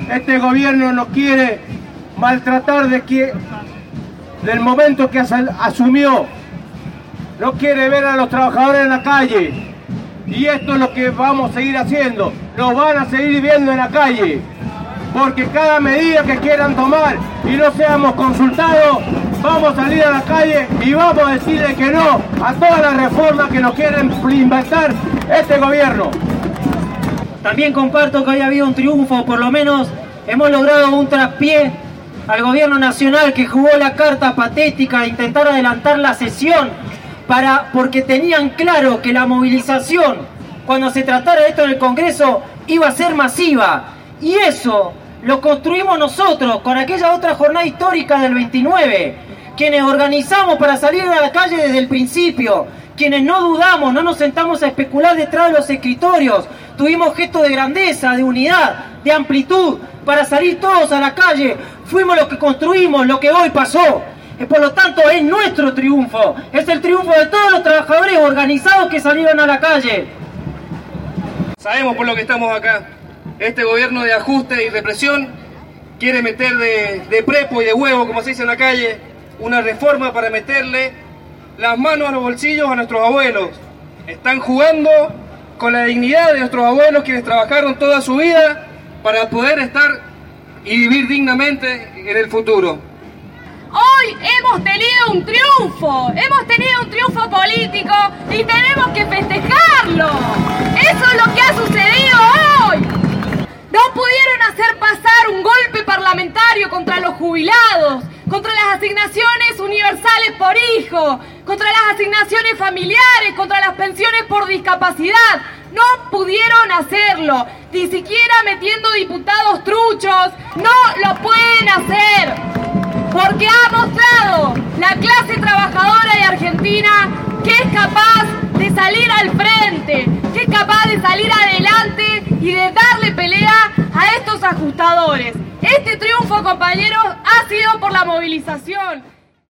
Este gobierno nos quiere maltratar del momento que asumió. No quiere ver a los trabajadores en la calle. Y esto es lo que vamos a seguir haciendo. Nos van a seguir viendo en la calle. Porque cada medida que quieran tomar y no seamos consultados, vamos a salir a la calle y vamos a decirle que no a todas las reformas que nos quieren inventar este gobierno. También comparto que hoy ha habido un triunfo, por lo menos hemos logrado un traspié al gobierno nacional que jugó la carta patética de intentar adelantar la sesión porque tenían claro que la movilización, cuando se tratara de esto en el Congreso, iba a ser masiva. Y eso lo construimos nosotros con aquella otra jornada histórica del 29, quienes organizamos para salir a la calle desde el principio, quienes no dudamos, no nos sentamos a especular detrás de los escritorios, tuvimos gestos de grandeza, de unidad, de amplitud, para salir todos a la calle, fuimos los que construimos lo que hoy pasó. Por lo tanto, es nuestro triunfo, es el triunfo de todos los trabajadores organizados que salieron a la calle. Sabemos por lo que estamos acá. Este gobierno de ajuste y represión quiere meter de prepo y de huevo, como se dice en la calle, una reforma para meterle las manos a los bolsillos a nuestros abuelos. Están jugando con la dignidad de nuestros abuelos, quienes trabajaron toda su vida para poder estar y vivir dignamente en el futuro. Hoy hemos tenido un triunfo político y tenemos que festejarlo. Eso es lo que ha sucedido hoy. No pudieron hacer pasar un golpe parlamentario contra los jubilados, contra las asignaciones universales por hijo, contra las asignaciones familiares, contra las pensiones por discapacidad. No pudieron hacerlo, ni siquiera metiendo diputados truchos, no lo pueden hacer. Porque ha mostrado la clase trabajadora de Argentina que es capaz de salir al frente, que es capaz de salir adelante y de darle pelea a estos ajustadores. Este triunfo, compañeros, ha sido por la movilización.